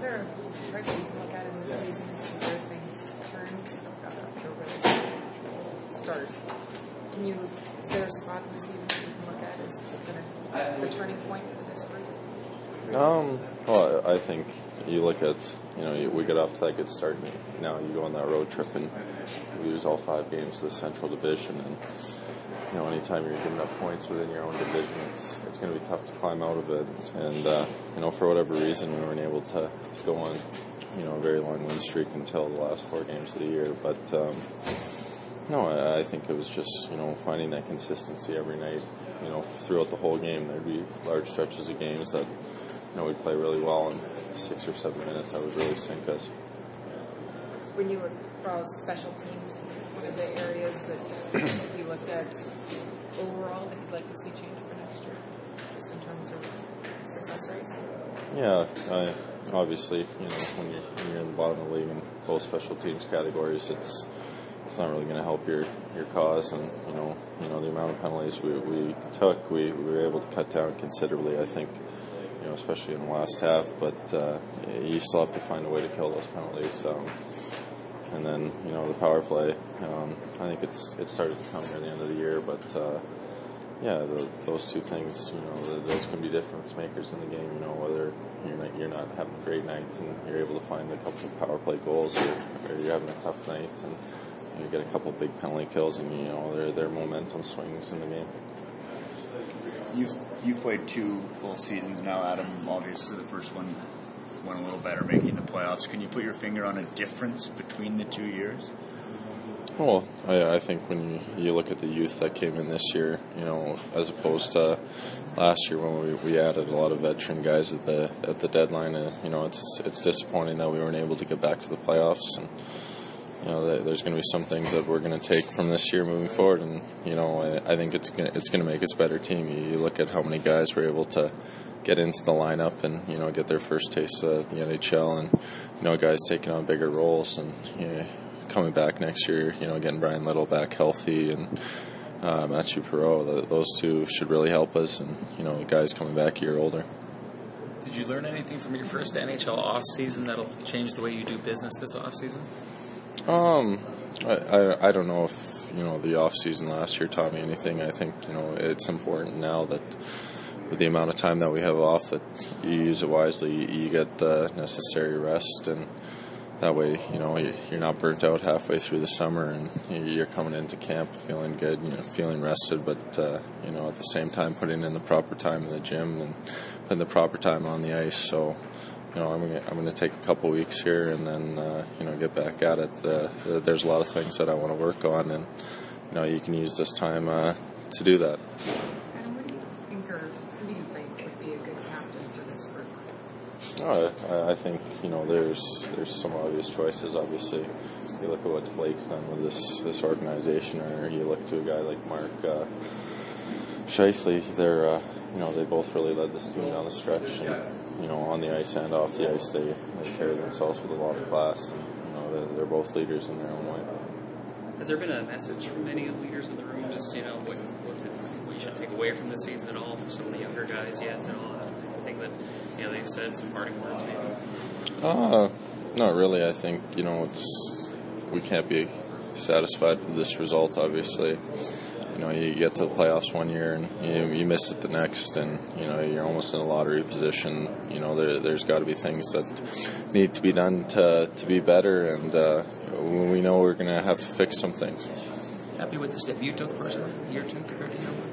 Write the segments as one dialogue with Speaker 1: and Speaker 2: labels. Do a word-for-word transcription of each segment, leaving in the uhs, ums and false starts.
Speaker 1: there a part that you can look at in this season and see where things turned after a really start? Can you, is there a spot in the season that you can look at as kind of the turning point for this group?
Speaker 2: Um, well, I think you look at, you know, you, we get off to that good start, and now you go on that road trip and you lose all five games to the Central Division, and you know, anytime you're giving up points within your own division, it's it's going to be tough to climb out of it. And uh, you know, for whatever reason, we weren't able to go on, you know, a very long win streak until the last four games of the year. But um, no, I, I think it was just, you know, finding that consistency every night. You know, throughout the whole game, there'd be large stretches of games that, you know, we'd play really well, and six or seven minutes that would really sink us.
Speaker 1: When you look at special teams, one of the areas that if you looked at overall that you'd like to see change for next year, just in terms of success rate?
Speaker 2: Yeah, I, obviously, you know, when you're, when you're in the bottom of the league in both special teams categories, it's it's not really going to help your, your cause. And you know, you know the amount of penalties we, we took, we, we were able to cut down considerably, I think. You know, especially in the last half, but uh, you still have to find a way to kill those penalties. Um, and then, you know, the power play. Um, I think it's it started to come near the end of the year, but uh, yeah, the, those two things, you know, the, those can be difference makers in the game. You know, whether you're not, you're not having a great night and you're able to find a couple of power play goals, or, or you're having a tough night and you get a couple of big penalty kills, and you know, their their momentum swings in the game.
Speaker 3: You've, you've played two full seasons now, Adam. Obviously, the first one went a little better, making the playoffs. Can you put your finger on a difference between the two years?
Speaker 2: Well, I, I think when you, you look at the youth that came in this year, you know, as opposed to last year when we, we added a lot of veteran guys at the at the deadline, uh, you know, it's it's disappointing that we weren't able to get back to the playoffs. And you know, there's going to be some things that we're going to take from this year moving forward, and you know, I, I think it's gonna, it's going to make us a better team. You, you look at how many guys were able to get into the lineup and you know get their first taste of the N H L, and you know, guys taking on bigger roles, and you know, coming back next year, you know, getting Brian Little back healthy, and uh, Mathieu Perreault. Those two should really help us, and you know, guys coming back a year older.
Speaker 4: Did you learn anything from your first N H L off season that'll change the way you do business this off season?
Speaker 2: Um, I, I I don't know if you know the off season last year taught me anything. I think you know it's important now that with the amount of time that we have off, that you use it wisely. You, you get the necessary rest, and that way you know you're not burnt out halfway through the summer, and you're coming into camp feeling good, you know, feeling rested, but uh, you know at the same time putting in the proper time in the gym and putting the proper time on the ice. So. You know, I'm gonna, I'm going to take a couple weeks here and then, uh, you know, get back at it. Uh, there's a lot of things that I want to work on, and, you know, you can use this time uh, to do that.
Speaker 1: And what do you think, or who do you think would be a good captain for this group?
Speaker 2: Oh, I, I think, you know, there's there's some obvious choices, obviously. You look at what Blake's done with this, this organization, or you look to a guy like Mark uh, Scheifele. They're, uh, you know, they both really led this team down the stretch. And, you know, on the ice and off the ice, they, they carry themselves with a lot of class. And, you know, they're, they're both leaders in their own way.
Speaker 5: Has there been a message from any of the leaders in the room, just, you know, what, what, to, what you should take away from this season at all, from some of the younger guys yet at all? Anything that, you know, they've said, some parting words maybe?
Speaker 2: Uh, not really. I think, you know, it's we can't be satisfied with this result, obviously. You know, you get to the playoffs one year and you, you miss it the next, and you know you're almost in a lottery position. You know, there, there's got to be things that need to be done to to be better, and uh, we know we're going to have to fix some things.
Speaker 4: Happy with the step you took personally, year two compared to him?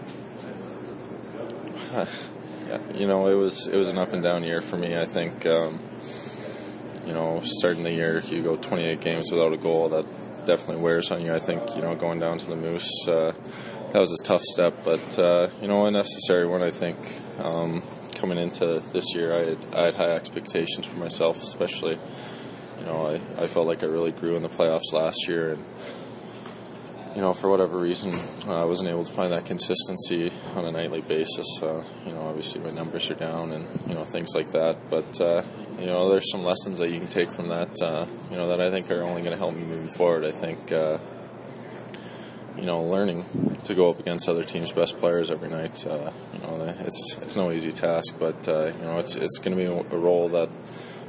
Speaker 2: Yeah, you know, it was it was an up and down year for me. I think, um, you know, starting the year, you go twenty-eight games without a goal. That definitely wears on you. I think, you know, going down to the Moose, uh, that was a tough step, but, uh, you know, a necessary one, I think. Um, coming into this year, I had, I had high expectations for myself, especially. You know, I, I felt like I really grew in the playoffs last year, and, you know, for whatever reason, uh, I wasn't able to find that consistency on a nightly basis. Uh, you know, obviously my numbers are down and, you know, things like that, but, uh, you know, there's some lessons that you can take from that, uh, you know, that I think are only going to help me moving forward. I think, uh, you know, learning to go up against other teams' best players every night, uh, you know, it's it's no easy task, but, uh, you know, it's it's going to be a role that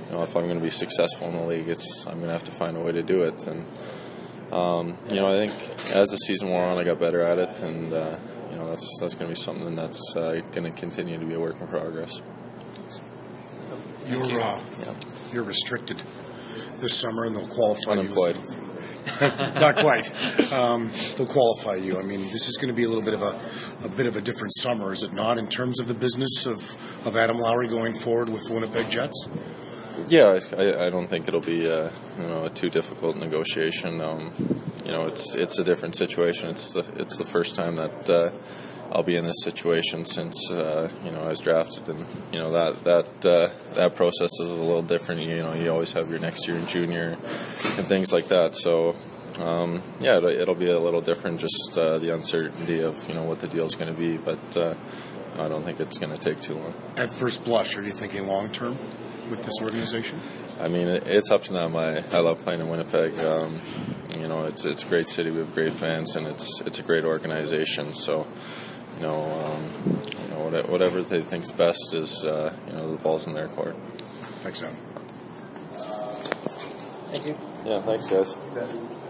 Speaker 2: you know, if I'm going to be successful in the league, it's I'm going to have to find a way to do it. And um, you know, I think as the season wore on, I got better at it, and uh, you know, that's that's going to be something that's uh, going to continue to be a work in progress.
Speaker 6: You're uh, yeah. you're restricted this summer, and they'll qualify
Speaker 2: Unemployed.
Speaker 6: you. Not quite. Um, they'll qualify you. I mean, this is going to be a little bit of a, a bit of a different summer, is it not, in terms of the business of, of Adam Lowry going forward with the Winnipeg Jets?
Speaker 2: Yeah, I, I don't think it'll be uh, you know a too difficult negotiation. Um, you know, it's it's a different situation. It's the it's the first time that uh, I'll be in this situation since uh, you know I was drafted, and you know that that uh, that process is a little different. You know, you always have your next year in junior and things like that. So um, yeah, it'll, it'll be a little different. Just uh, the uncertainty of you know what the deal's going to be, but uh, I don't think it's going to take too long.
Speaker 6: At first blush, are you thinking long term with this organization?
Speaker 2: I mean, it, it's up to them. I, I love playing in Winnipeg. Um, you know, it's it's a great city. We have great fans, and it's it's a great organization. So. You know, um, you know, whatever they think's best is, uh, you know, the ball's in their court.
Speaker 6: Thanks, Adam.
Speaker 2: Thank you. Yeah, thanks, guys.